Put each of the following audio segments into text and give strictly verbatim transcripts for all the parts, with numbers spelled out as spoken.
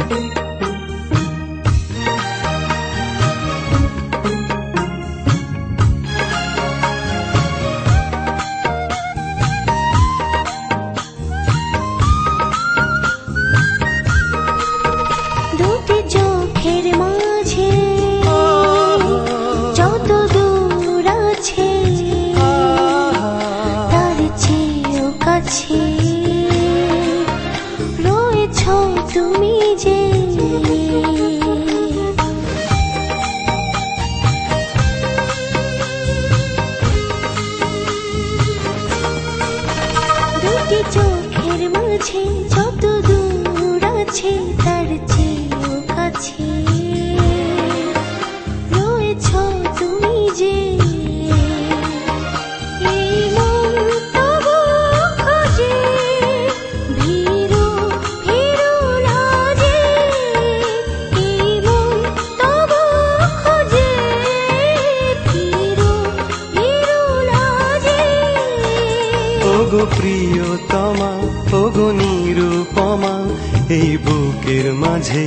চোখের মাঝে যত দূর আছে তার চেয়েও কাছে রয়েছ তুমি যে এই মন তবু খোঁজে ভিড়ো ভিড়ো লাজে এই মন তবু খোঁজে ভিড়ো ভিড়ো লাজে ওগো প্রিয়তমা ওগো নিরুপমা এই বুকের মাঝে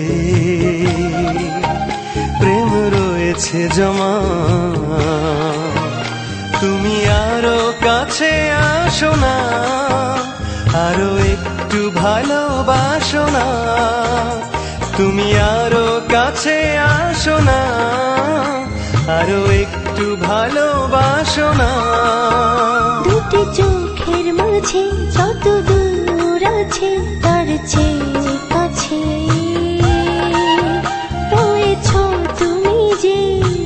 প্রেম রয়েছে জমা তুমি আরো কাছে আসো না আরো একটু ভালোবাসো না তুমি আরো কাছে আসো না আরো একটু ভালোবাসো না দুটি চোখের মাঝে যত দূর আছে তার চেয়ে কাছে রয়েছ তুমি যে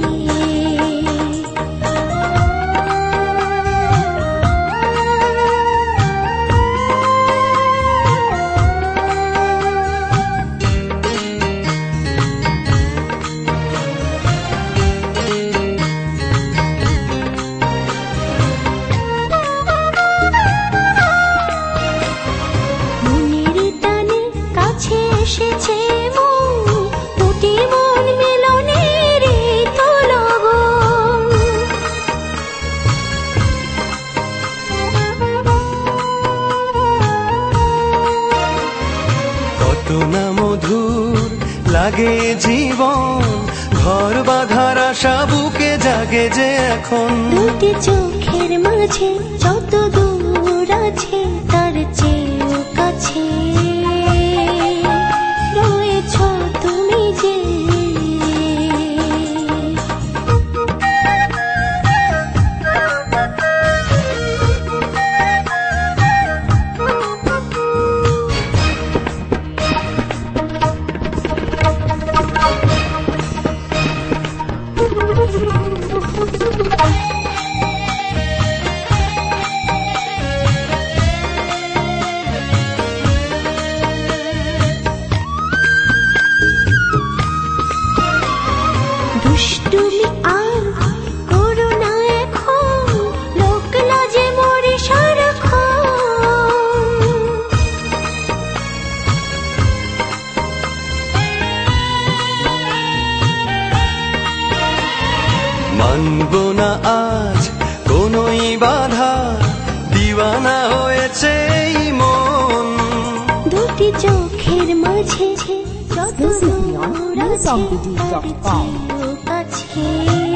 এসেছে মন দুটি মন মিলনের তো লগন কত না মধুর লাগে জীবন ঘর বাঁধার আশা বুকে জাগে যে এখন দুটি চোখের মাঝে যত দূর আছে তার চেয়েও কাছে রয়েছ তুমি যে দুষ্টুমি আর করো না এখন লোক লাজে মরে সারাক্ষণ মানব না আজ কোনই বাধা দিওয়ানা হয়েছে এই মন দুটি চোখের মাঝে যত দূর আছে তার চেয়েও কাছে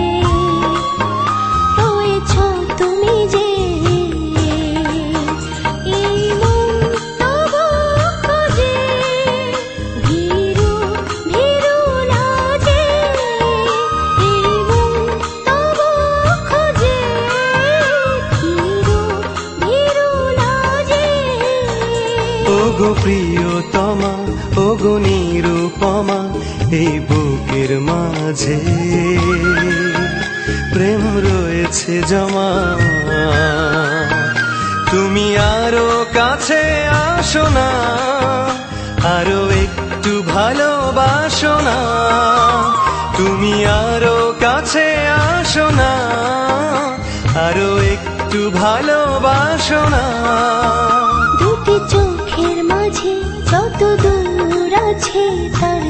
রয়েছ তুমি যে এই মন তবু খোঁজে ভিড়ো ভিড়ো লাজে এই মন তবু খোঁজে ভিড়ো ভিড়ো লাজে ওগো প্রিয়তমা ওগো নিরুপমা এই বুকের মাঝে প্রেম রয়েছে জমা তুমি আরো কাছে আসো না আরো একটু ভালোবাসো না তুমি আরো কাছে আসো না আরো একটু ভালোবাসো না দুটি চোখের মাঝে যত দূর আছে তার